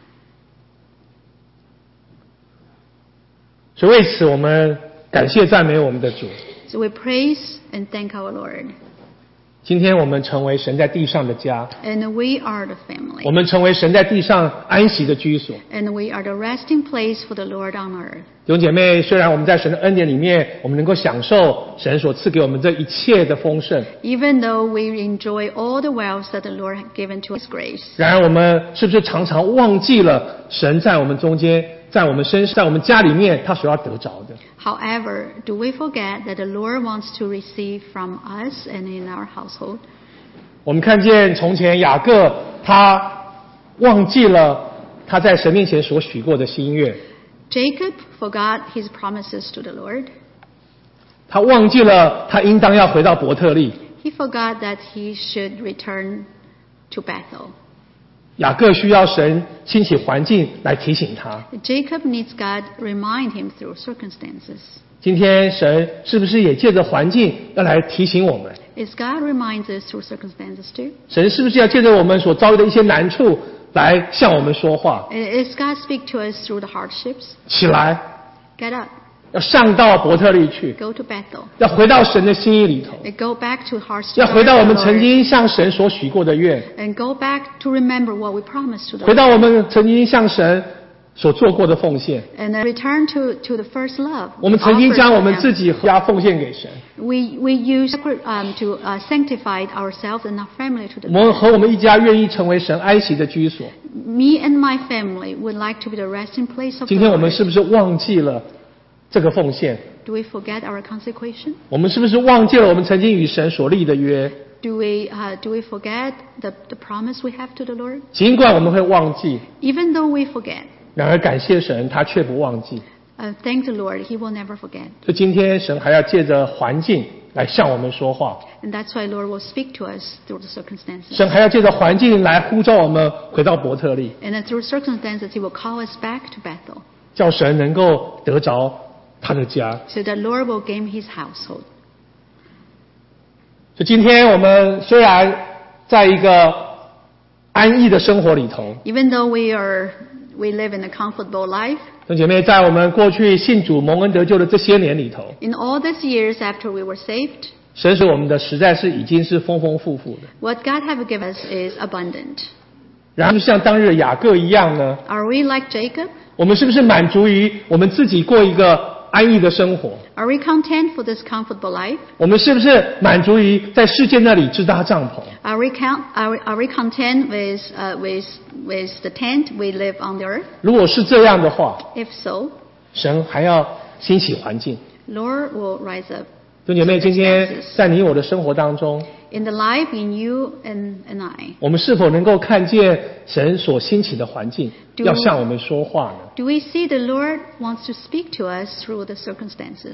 所以为此，我们感谢赞美我们的主。 So we praise and thank our Lord. 今天我们成为神在地上的家， And we are the family. 我们成为神在地上安息的居所。 And we are the resting place for the Lord on earth. 弟兄姐妹，虽然我们在神的恩典里面，我们能够享受神所赐给我们这一切的丰盛， Even though we enjoy all the wealth that the Lord has given to His grace. 然而我们是不是常常忘记了神在我们中间，在我们身上，在我们家里面他所要得着的？ However, do we forget that the Lord wants to receive from us and in our household? 我们看见从前雅各他忘记了他在神面前所许过的心愿， Jacob forgot his promises to the Lord. 他忘记了他应当要回到伯特利。 He forgot that he should return to Bethel. 雅各需要神兴起环境来提醒他。 Jacob needs God remind him through circumstances. 今天神是不是也借着环境要来提醒我们？ Is God reminds us through circumstances too? 神是不是要借着我们所遭遇的一些难处来向我们说话？ Is God speak to us through the hardships? 起来， Get up, 要上到伯特利去， go to Bethel. 要回到神的心意里头， Go back to hardships. 要回到我们曾经向神所许过的愿， And go back to remember what we promised to the 回 Lord. 到我们曾经向神所做过的奉献。 And return to the first love. 我们曾经 Offer 将 to 我们 Him. 自己家奉献给神， We use to sanctify ourselves and our family to the 我们 Lord. 和我们一家愿意成为神安息的居所。 Me and my family would like to be the resting place of 今 the 天我们 Lord. 是不是忘记了这个奉献？ Do we forget our consecration? 我们是不是忘记了我们曾经与神所立的约？ Do we forget the promise we have to the Lord? 尽管我们会忘记， Even though we forget, 然而感谢神，他却不忘记。 thank the Lord, He will never forget. 所以今天神还要借着环境来向我们说话， And that's why Lord will speak to us through the circumstances. 神还要借着环境来呼召我们回到伯特利， And then through circumstances, He will call us back to Bethel, 叫神能够得着他的家。 so that Lord will gain His household. 所以今天我们虽然在一个安逸的生活里头， Even though we live in a comfortable life, 弟兄姐妹，在我们过去信主蒙恩得救的这些年里头， in all these years after we were saved, 神使我们的实在是已经是丰丰富富的。 what God have given us is abundant. 然后就像当日的雅各一样呢， Are we like Jacob? 我们是不是满足于我们自己过一个安逸的生活？ Are we content for this comfortable life? 我们是不是满足于在世界那里支搭帐篷？ Are we content with the tent we live on the earth? 如果是这样的话， If so, 神还要兴起环境。 Lord will rise up 弟兄姐妹，今天在你我的生活当中， in the life in you and I. 我们是否能够看见神所兴起的环境，要向我们说话呢？ Do we see the Lord wants to speak to us through the circumstances?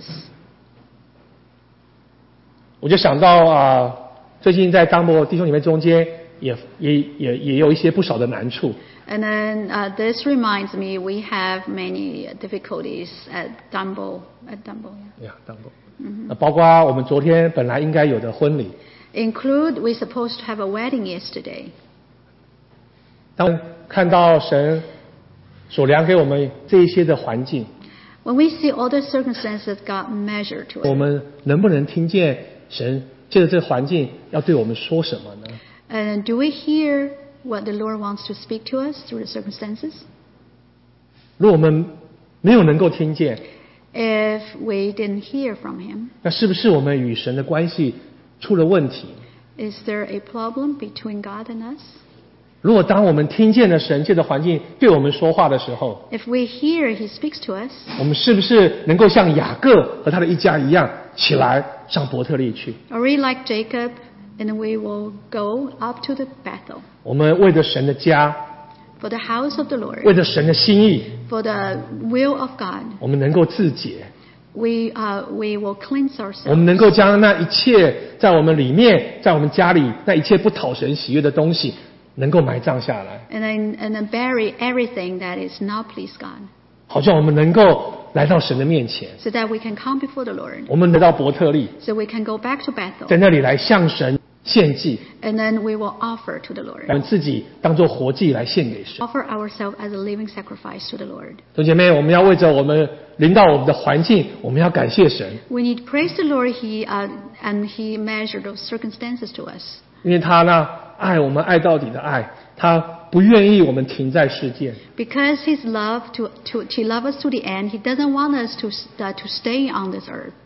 我就想到最近在当博弟兄姐妹中间也有一些不少的难处。 And then this reminds me we have many difficulties at Dumbo. Yeah. 当博，包括我们昨天本来应该有的婚礼， Include we supposed to have a wedding yesterday. 当看到神所量给我们这一些的环境， When we see all the circumstances God measured to 我 us, 们能不能听见神借着这个环境要对我们说什么呢？ and do we hear what the Lord wants to speak to us through the circumstances? 如果我们没有能够听见， If we didn't hear from Him, 那是不是我们与神的关系出了问题？ is there a problem between God and us? 如果当我们听见了神借着环境对我们说话的时候， If we hear He speaks to us, 我们是不是能够像雅各和他的一家一样，起来上伯特利去？ are we like Jacob and we will go up to the Bethel 我们为着神的家， for the house of the Lord, 为着神的心意， for the will of God? 我们能够自洁， We will cleanse 我 ourselves. 们能够将那一切在我们里面，在我们家里那一切不讨神喜悦的东西，能够埋葬下来， And then bury everything that is not please God, 好像我们能够来到神的面前， so that we can come before the Lord, 我们来到伯特利， so we can go back to Bethel, 在那里来向神献祭， And then we will offer to the 我 Lord. 们自己当作活祭来献给神。 Offer ourselves as a living sacrifice to the Lord. 弟兄姐妹，我们要为着我们临到我们的环境，我们要感谢神， We need to praise the Lord. And He measured those circumstances to us. 因为他呢爱我们爱到底的爱，他不愿意我们停在世界。 Because His love He love us to the end. He doesn't want us to stay on this earth,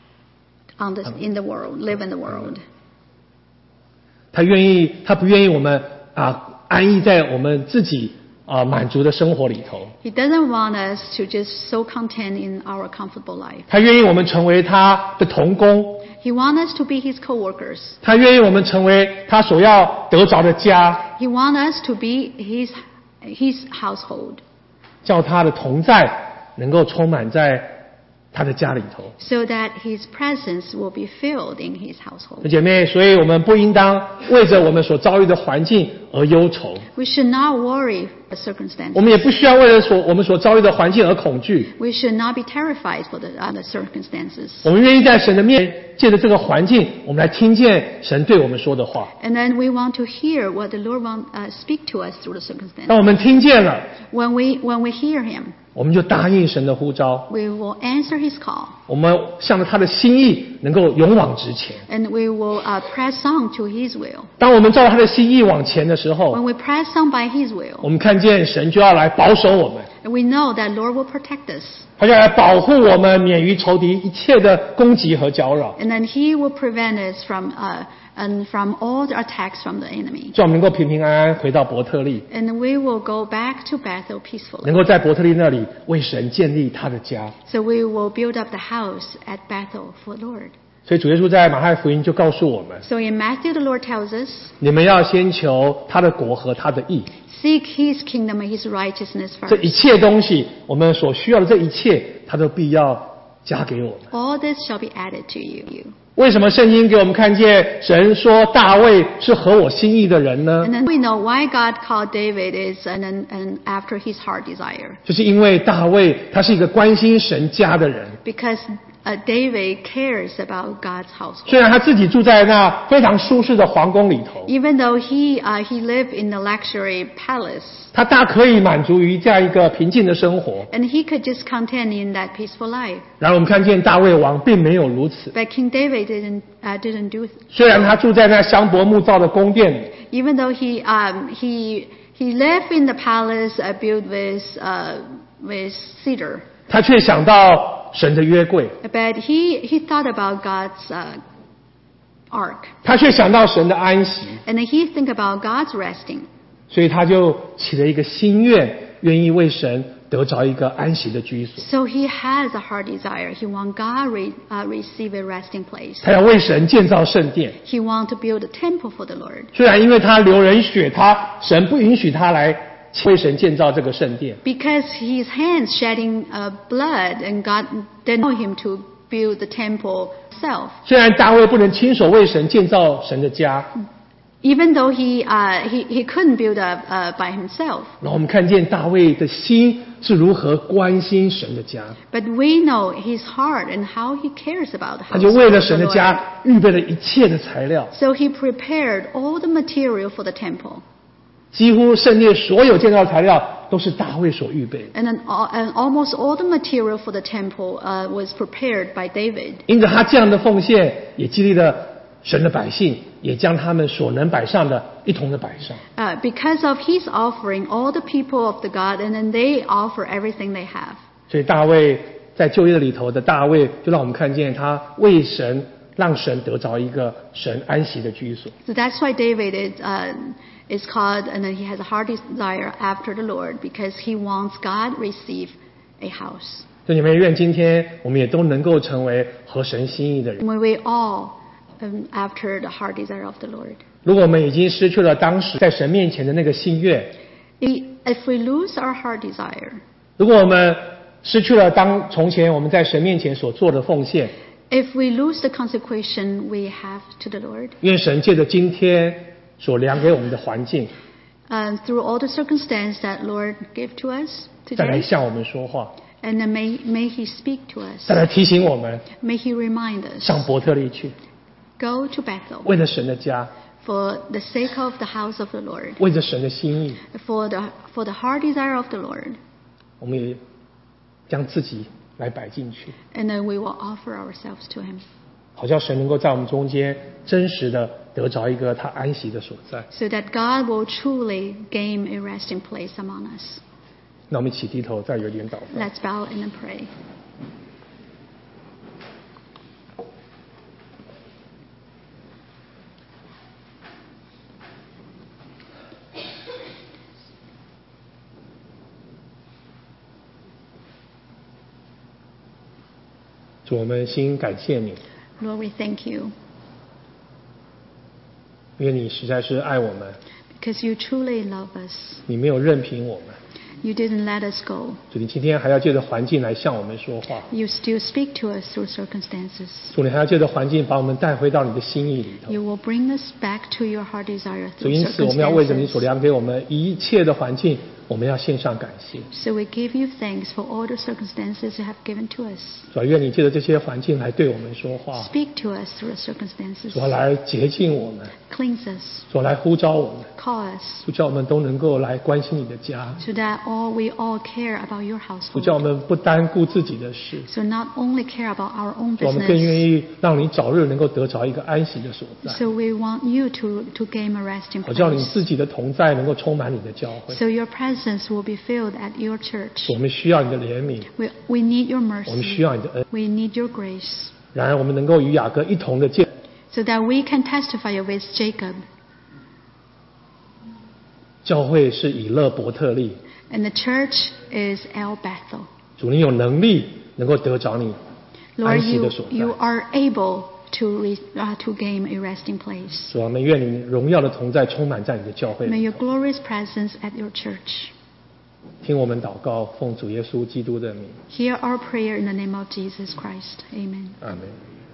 in the world, live in the world. 他不愿意我们安逸在我们自己满足的生活里头。 He doesn't want us to just so content in our comfortable life. 他愿意我们成为他的同工， He wants us to be His co-workers. 他愿意我们成为他所要得着的家， He wants us to be His household, 叫他的同在能够充满在他的家里头。 so that His presence will be filled in His household. 姐妹，所以我们不应当为着我们所遭遇的环境而忧愁， We should not worry the circumstances. 我们也不需要为了我们所遭遇的环境而恐惧。 We should not be terrified for the other circumstances. 我们愿意在神的面前，借着这个环境，我们来听见神对我们说的话。 And then we want to hear what the Lord wants speak to us through the circumstances. 当我们听见了， When we hear Him, 我们就答应神的呼召， we will answer His call, 我们向着他的心意，能够勇往直前。 and we will press on to His will. 当我们照他的心意往前的时 When 候， we press on by His 我 will, 们看见神就要来保守我们， and we know that Lord will protect us, 他就要来保护我们免于仇敌一切的攻击和搅扰， and then He will prevent us from all the attacks from the enemy. 叫我们能够平平安安回到伯特利， And we will go back to Bethel peacefully. 能够在伯特利那里为神建立他的家。 So we will build up the house at Bethel for Lord. 所以主耶稣在马太福音就告诉我们， So in Matthew, the Lord tells us, 你们要先求他的国和他的义， seek His kingdom and His righteousness 这一 first. 切东西，我们所需要的这一切，他都必要加给我们。 All this shall be added to you. 为什么圣经给我们看见神说大卫是合我心意的人呢？ And then we know why God called David is an after His heart desire. 就是因为大卫他是一个关心神家的人， Because David cares about God's household. 虽然他自己住在那非常舒适的皇宫里头， Even though he lived in the luxury palace, 他大可以满足于这样一个平静的生活。 and he could just content in that peaceful life. 然而我们看见大卫王并没有如此， But King David didn't do it. 虽然他住在那香柏木造的宫殿里， Even though he lived in the palace built with cedar, 他却想到神的约柜， but he thought about God's ark, 他却想到神的安息， and he think about God's resting. 所以他就起了一个心愿，愿意为神得着一个安息的居所。 So he has a heart desire. He want God receive a resting place. 他要为神建造圣殿， He want to build a temple for the Lord. 虽然因为他流人血，神不允许他来为神建造这个圣殿， Because his hands shedding blood, and God didn't allow him to build the temple himself. 虽然大卫不能亲手为神建造神的家， Even though he couldn't build by himself. 然后我们看见大卫的心是如何关心神的家， But we know his heart and how he cares about the 他 house 就 of 为了 the 神的 Lord. 家预备了一切的材料， So he prepared all the material for the temple. 几乎圣殿所有建造材料都是大卫所预备的。 And almost all the material for the temple was prepared by David. 因着他这样的奉献，也激励了神的百姓，也将他们所能摆上的一同的摆上。 Because of his offering, all the people of the God, and then they offer everything they have. 所以大卫在旧约里头的大卫，就让我们看见他为神，让神得着一个神安息的居所。 So that's why David is called, and then he has a heart desire after the Lord, because he wants God receive a house. 所以你们愿今天我们也都能够成为合神心意的人。 When we all after the heart desire of the Lord. 如果我们已经失去了当时在神面前的那个心愿， If we lose our heart desire, 如果我们失去了从前我们在神面前所做的奉献， if we lose the consecration we have to the Lord, 愿神借着今天所量给我们的环境， through all the circumstance that Lord gave to us 再来 today, 向我们说话， and then may He speak to us, 再来提醒我们 may He remind us 上伯特利去， Go to Bethel 为了神的家， for the sake of the house of the Lord, 为着神的心意， for the heart desire of the Lord. 我们也将自己来摆进去， And then we will offer ourselves to Him, 好叫神能够在我们中间真实的得着一个他安息的所在。 so that God will truly gain a resting place among us. 那我们一起低头，再有点祷告。 Let's bow and pray. 主，我们心感谢你， Lord, we thank you 因为你实在是爱我们， because you truly love us. 你没有任凭我们。 You didn't let us go. 主，你今天还要借着环境来向我们说话。 You still speak to us through circumstances. 主，你还要借着环境把我们带回到你的心意里头。 You will bring us back to your heart desire 主， through 因此我们要为着你所 circumstances. 量给我们一切的环境，我们要献上感谢。 So we give you thanks for all the circumstances you have given to us. 主，愿你借着这些环境来对我们说话。 Speak to us through circumstances. 主，来洁净我们， Cleanse us. 主，来呼召我们， Call us. 主，叫我们都能够来关心你的家。 So that we all care about your 主，叫我 household. 们不单顾自己的事， So not only care about our own 主，我们更愿 business. 意让你早日能够得着一个安息的所在。 So we want you to gain a resting 好叫你 place. 自己的同在能够充满你的教会。 So your presence will be filled at your church. 我们需要你的怜悯， We need your 我们需 mercy. 要你的恩。 We need your grace. 然而，我们能够与雅各一同的见， So that we can testify with Jacob. 教会是以勒伯特利。 And the church is El Bethel. 主，你有能力能够得着你 Lord, 安息的所在。 you are able to gain a resting place. 主啊，我们愿你荣耀的同在充满在你的教会 May 里 your 头。 glorious presence at your church. 听我们祷告，奉主耶稣基督的名， Hear our prayer in the name of Jesus Christ. Amen. 阿门。